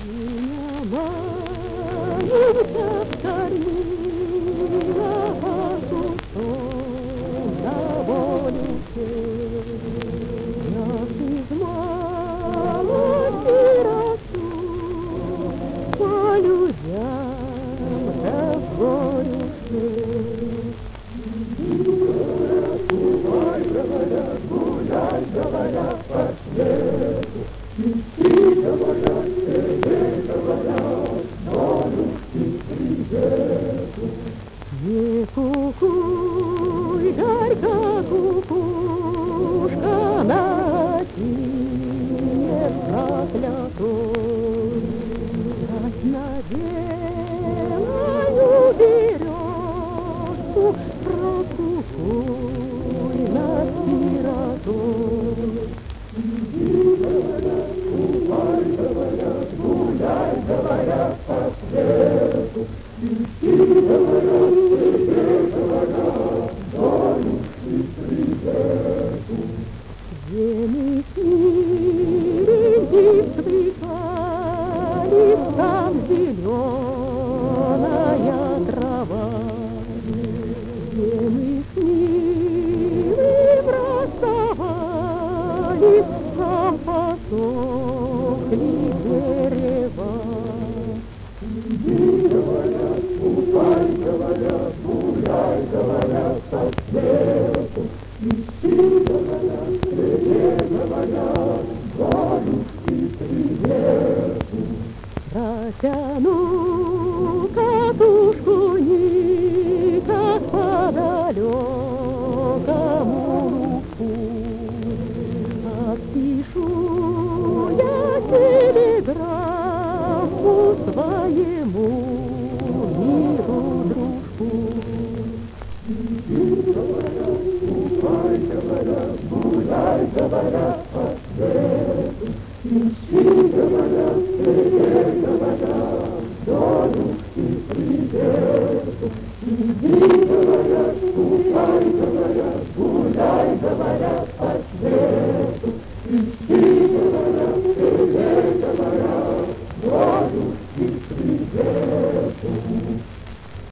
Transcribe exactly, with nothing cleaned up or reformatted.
Маленька кормила кустом на волю нас из малости растут по людям да в горю гуляй, говорят, гуляй, говорят по свету, стихи говорят, стихи говорят, дорожки привету. Не кукуй, горько кукушка на осине проклятой, Стать на белую березку, прокукуй над сиротой. Гуляй, говорят, гуляй, говорят по свету, стихи говорят, стихи говорят, дорожки привету. Где мы сиреньки встыкали, там зеленая трава, где мы с милым расставались, там посохли дерева. Говорят, гуляй, говорят, гуляй, говорят по свету, стихи говорят, стихи говорят, дорожки привету. Протяну катушку никак по далекому ручку, отпишу я телеграмму своему миру дружку. Гуляй, говорят, гуляй, говорят